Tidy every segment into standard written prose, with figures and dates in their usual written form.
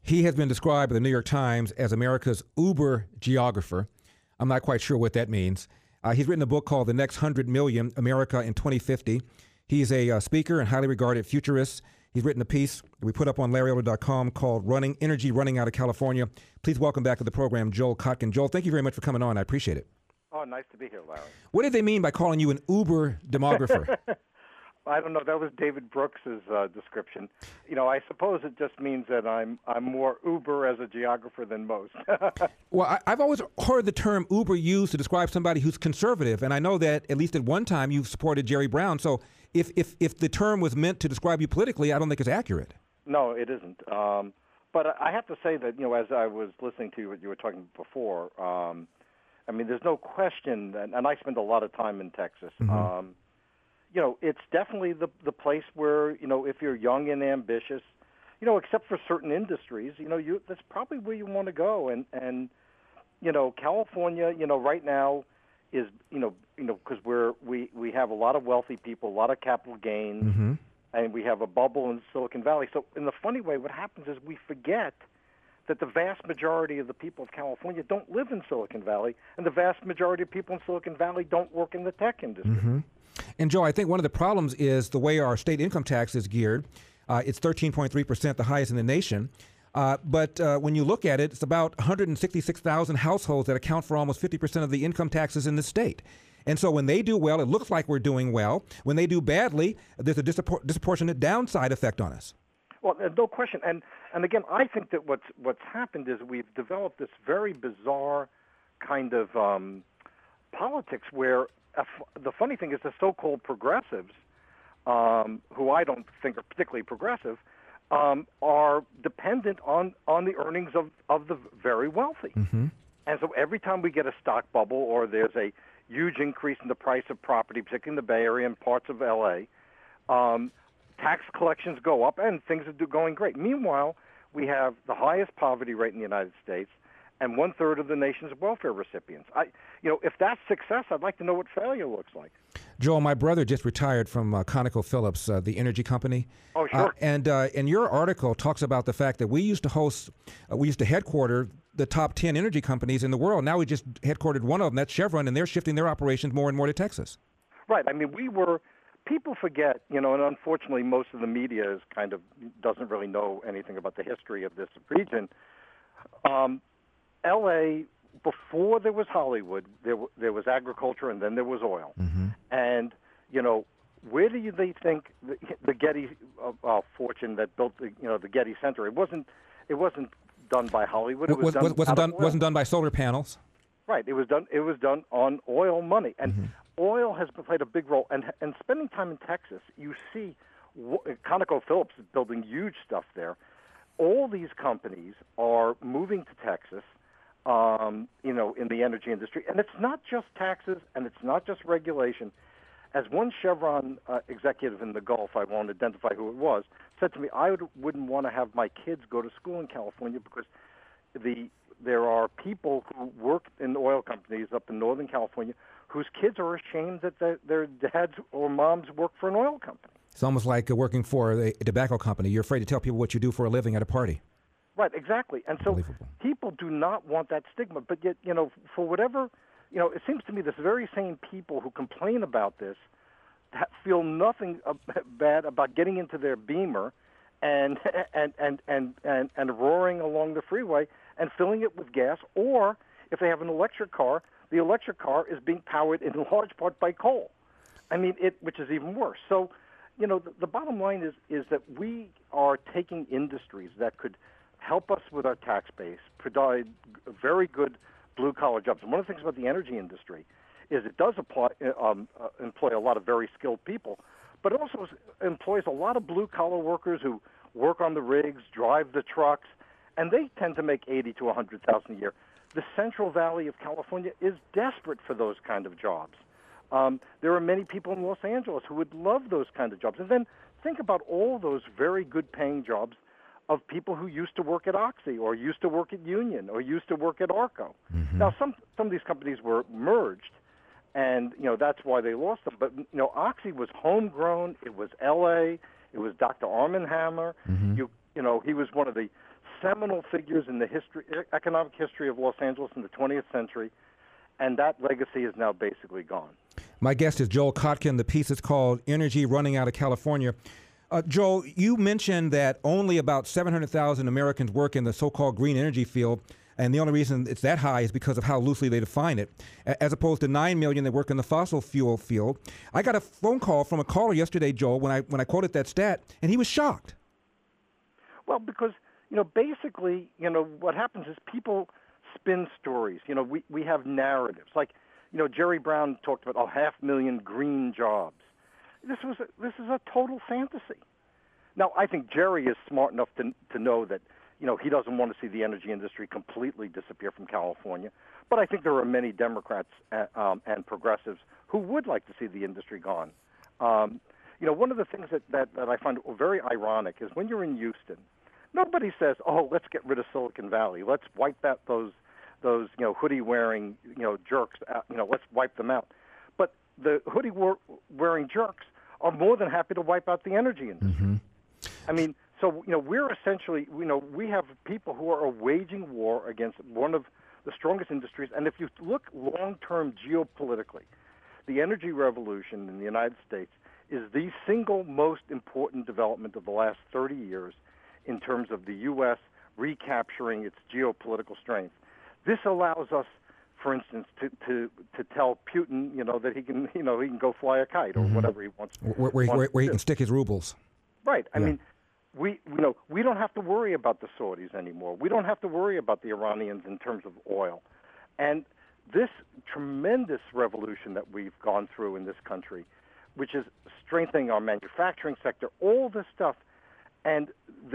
He has been described by the New York Times as America's Uber geographer. I'm not quite sure what that means. He's written a book called The Next 100 Million, America in 2050. He's a speaker and highly regarded futurist. He's written a piece we put up on LarryElder.com called Energy Running Out of California. Please welcome back to the program Joel Kotkin. Joel, thank you very much for coming on. I appreciate it. Oh, nice to be here, Larry. What did they mean by calling you an Uber demographer? I don't know. That was David Brooks's description. You know, I suppose it just means that I'm more Uber as a geographer than most. Well, I've always heard the term Uber used to describe somebody who's conservative, and I know that at least at one time you've supported Jerry Brown. So if the term was meant to describe you politically, I don't think it's accurate. No, it isn't. But I have to say that, you know, as I was listening to what you were talking before, I mean, there's no question, and I spend a lot of time in Texas. Mm-hmm. You know, it's definitely the place where, you know, if you're young and ambitious, you know, except for certain industries, you know, that's probably where you want to go. And you know, California, you know, right now is, you know, because we have a lot of wealthy people, a lot of capital gains, mm-hmm. and we have a bubble in Silicon Valley. So in the funny way, what happens is we forget that the vast majority of the people of California don't live in Silicon Valley, and the vast majority of people in Silicon Valley don't work in the tech industry. Mm-hmm. And, Joe, I think one of the problems is the way our state income tax is geared. It's 13.3%, the highest in the nation. But when you look at it, it's about 166,000 households that account for almost 50% of the income taxes in the state. And so when they do well, it looks like we're doing well. When they do badly, there's a disproportionate downside effect on us. Well, no question. And again, I think that what's happened is we've developed this very bizarre kind of politics where the funny thing is the so-called progressives, who I don't think are particularly progressive, are dependent on the earnings of the very wealthy. Mm-hmm. And so every time we get a stock bubble or there's a huge increase in the price of property, particularly in the Bay Area and parts of L.A., tax collections go up and things are going great. Meanwhile, we have the highest poverty rate in the United States and 1/3 of the nation's welfare recipients. If that's success, I'd like to know what failure looks like. Joel, my brother just retired from ConocoPhillips, the energy company. Oh, sure. And your article talks about the fact that we used to headquarter the top 10 energy companies in the world. Now we just headquartered one of them, that's Chevron, and they're shifting their operations more and more to Texas. Right. I mean, people forget, and unfortunately most of the media doesn't really know anything about the history of this region. L.A., before there was Hollywood, there was agriculture and then there was oil. Mm-hmm. And, where do they think the Getty fortune that built the Getty Center? It wasn't done by Hollywood. It wasn't done by solar panels. Right. It was done on oil money. And mm-hmm. oil has played a big role. And spending time in Texas, you see ConocoPhillips is building huge stuff there. All these companies are moving to Texas. In the energy industry. And it's not just taxes and it's not just regulation. As one Chevron executive in the Gulf, I won't identify who it was, said to me, I wouldn't want to have my kids go to school in California because there are people who work in oil companies up in Northern California whose kids are ashamed that their dads or moms work for an oil company. It's almost like working for a tobacco company. You're afraid to tell people what you do for a living at a party. Right, exactly. And so people do not want that stigma. But yet, for whatever, it seems to me this very same people who complain about this feel nothing bad about getting into their Beamer and roaring along the freeway and filling it with gas. Or if they have an electric car, the electric car is being powered in large part by coal. I mean, which is even worse. So, the bottom line is that we are taking industries that could help us with our tax base, provide very good blue-collar jobs. And one of the things about the energy industry is it does employ a lot of very skilled people, but it also employs a lot of blue-collar workers who work on the rigs, drive the trucks, and they tend to make $80,000 to $100,000 a year. The Central Valley of California is desperate for those kind of jobs. There are many people in Los Angeles who would love those kind of jobs. And then think about all those very good-paying jobs of people who used to work at Oxy or used to work at Union or used to work at Arco. Mm-hmm. Now, some of these companies were merged, and, that's why they lost them. But, Oxy was homegrown. It was L.A. It was Dr. Armand Hammer. Mm-hmm. He was one of the seminal figures in the economic history of Los Angeles in the 20th century, and that legacy is now basically gone. My guest is Joel Kotkin. The piece is called Energy Running Out of California. Joel, you mentioned that only about 700,000 Americans work in the so-called green energy field, and the only reason it's that high is because of how loosely they define it, as opposed to 9 million that work in the fossil fuel field. I got a phone call from a caller yesterday, Joel, when I quoted that stat, and he was shocked. Well, because, basically, what happens is people spin stories. We have narratives. Like, Jerry Brown talked about 500,000 green jobs. This is a total fantasy. Now, I think Jerry is smart enough to know that, he doesn't want to see the energy industry completely disappear from California. But I think there are many Democrats and progressives who would like to see the industry gone. One of the things that I find very ironic is when you're in Houston, nobody says, "Oh, let's get rid of Silicon Valley. Let's wipe out those hoodie-wearing jerks. Let's wipe them out." But the hoodie-wearing jerks are more than happy to wipe out the energy industry. Mm-hmm. I mean, so we're essentially we have people who are waging war against one of the strongest industries. And if you look long-term geopolitically, the energy revolution in the United States is the single most important development of the last 30 years in terms of the U.S. recapturing its geopolitical strength. This allows us, for instance, to tell Putin, that he can go fly a kite or whatever he wants. Where he can stick his rubles. Right. I mean, we don't have to worry about the Saudis anymore. We don't have to worry about the Iranians in terms of oil. And this tremendous revolution that we've gone through in this country, which is strengthening our manufacturing sector, all this stuff, and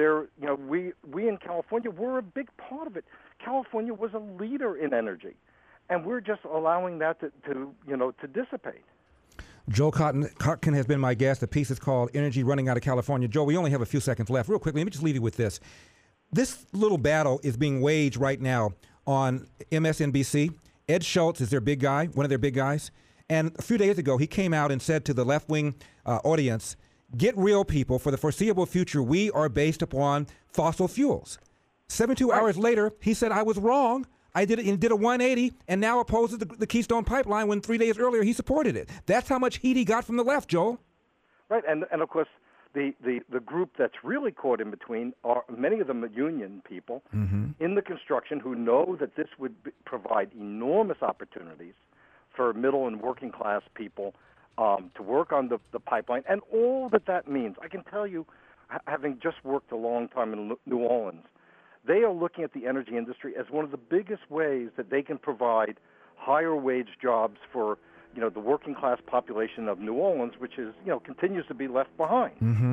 we in California, we're a big part of it. California was a leader in energy, and we're just allowing that to dissipate. Joel Kotkin has been my guest. The piece is called Energy Running Out of California. Joel, we only have a few seconds left. Real quickly, let me just leave you with this. This little battle is being waged right now on MSNBC. Ed Schultz is their big guy, one of their big guys. And a few days ago, he came out and said to the left-wing audience, "Get real, people. For the foreseeable future, we are based upon fossil fuels." 72 hours later, he said, "I was wrong. I did it and did a 180 and now opposes the Keystone Pipeline when 3 days earlier he supported it." That's how much heat he got from the left, Joel. Right, and of course, the group that's really caught in between are many of them union people in the construction who know that this would provide enormous opportunities for middle and working class people to work on the pipeline and all that means. I can tell you, having just worked a long time in New Orleans, they are looking at the energy industry as one of the biggest ways that they can provide higher wage jobs for, the working class population of New Orleans, which is, continues to be left behind. Mm-hmm.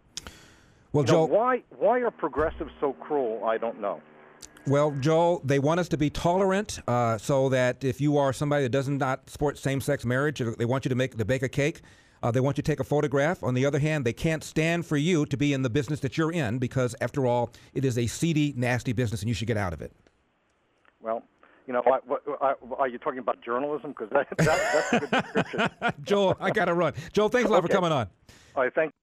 Well, Joel, why are progressives so cruel? I don't know. Well, Joel, they want us to be tolerant, so that if you are somebody that does not support same-sex marriage, they want you to bake a cake. They want you to take a photograph. On the other hand, they can't stand for you to be in the business that you're in because, after all, it is a seedy, nasty business, and you should get out of it. Well, are you talking about journalism? Because that's a good description. Joel, I got to run. Joel, thanks a lot for coming on. All right, thank you.